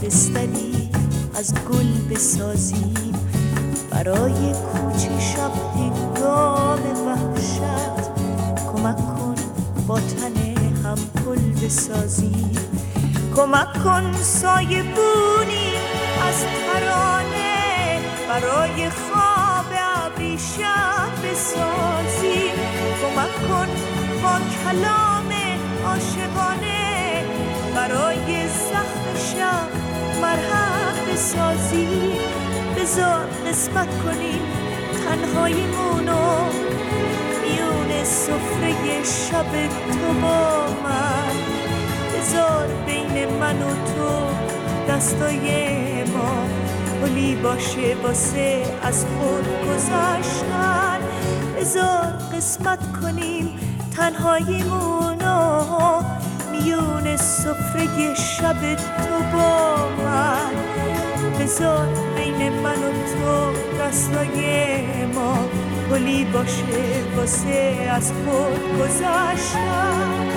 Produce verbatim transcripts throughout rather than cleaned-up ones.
خاکستری از گل بسازیم، برای کوچه شب هنگام وحشت کمک کن با تن هم پل بسازیم. کمک کن سایه بونی از ترانه برای خواب ابری شب بسازیم. کمک کن با کلام عاشقانه برای زخم شب مرهم بسازیم. بذار قسمت کنیم تنهاییمونو میون سفره شب تو با من. بذار بین من و تو دستای ما پلی باشه واسه از خود گذشتن. بذار قسمت کنیم تنهاییمونو میون سفره شب تو با من. بذار بین من و تو دستای ما پلی باشه واسه از خود گذشتن.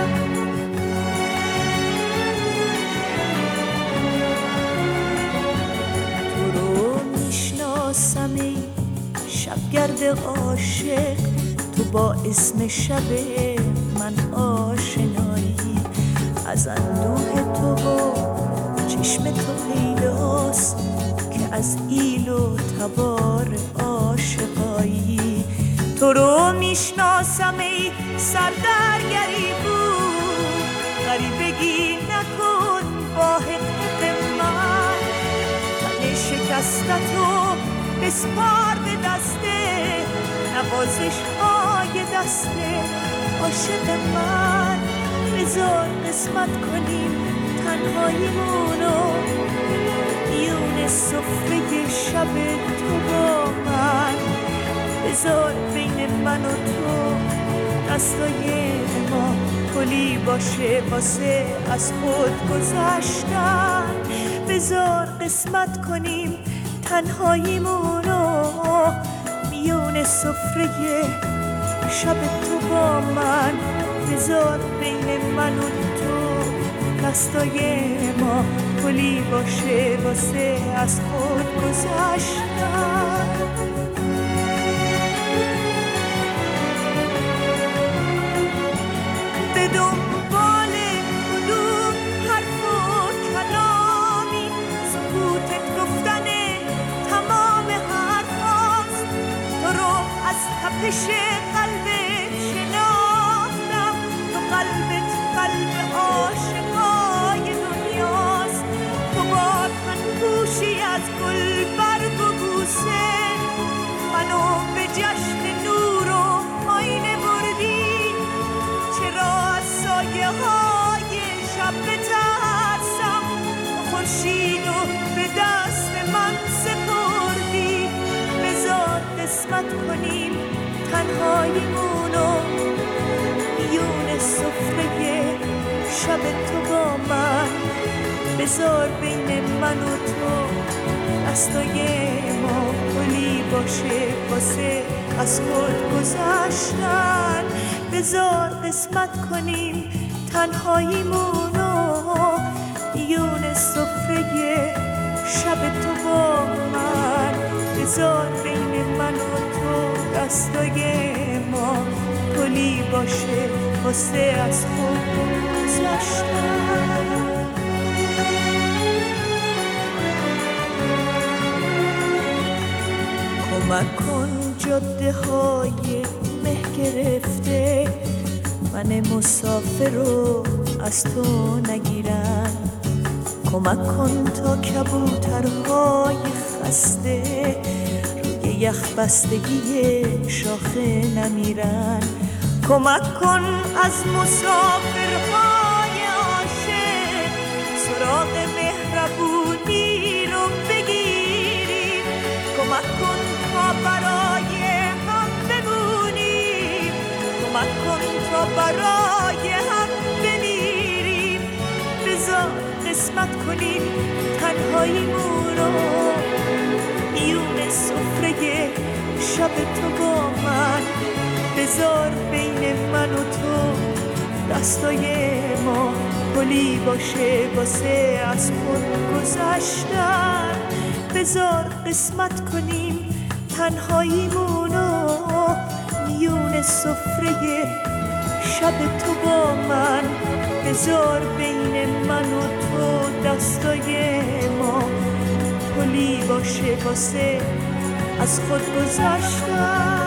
تو رو میشناسم ای شبگرد عاشق، تو با اسم شب من آشنایی. از اندوه تو و چشم تو پیداست که از ایل و تبار عاشقایی. تو رو میشناسم ای سردرگری بود، غریبگی نکن با حق من. تن شکستتو بسپار به دسته نوازش های دسته عاشق من. بذار قسمت کنیم تنهاییمونو میون سفره شب تو با من. بذار بین من و تو دستای ما پلی باشه واسه از خود گذشتن. بذار قسمت کنیم تنهاییمونو میون سفره شب تو با من. بذار بین من و تو دستای ما پلی باشه واسه از خود گذشتن. به دنبال کدوم حرف و کلامی سکوتت گفتن تمام حرفاست. تو رو از تپش قلبت شناختم، تو قلبت قلب عاشقای دنیاست. تو با تن پوشی از گل برگ و بوسه منو به جشن نور و آینه بردی. چرا از سایه های شب بترسم، خورشید و به دست من سپردی. بذار قسمت کنیم تنهاییمونو میون سفره شب تو با من. بذار بین من و تو دستای ما پلی باشه واسه از خود گذشتن. بذار قسمت کنیم تنهاییمونو میون سفره شب تو با من. بذار بین من و تو دستای ما پلی باشه واسه از خود گذشتن. کمک کن جاده های مه گرفته من مسافر رو از تو نگیرن. کمک کن تا کبوترهای خسته روی یخ بستگی شاخه نمیرن. کمک کن از مسافرهای عاشق سراغ مهربونی رو بگیریم. کمک کن تا برای هم بمونیم، کمک کن تا برای هم بمیریم. بذار قسمت کنیم تنهاییمون رو میون سفره شب تو با من. بذار بین من و تو دستای ما پلی باشه واسه از خود گذشتن. بذار قسمت کنیم تنهاییمونو میون سفره شب تو با من. بذار بین من و تو دستای ما پلی باشه واسه از خود گذشتن.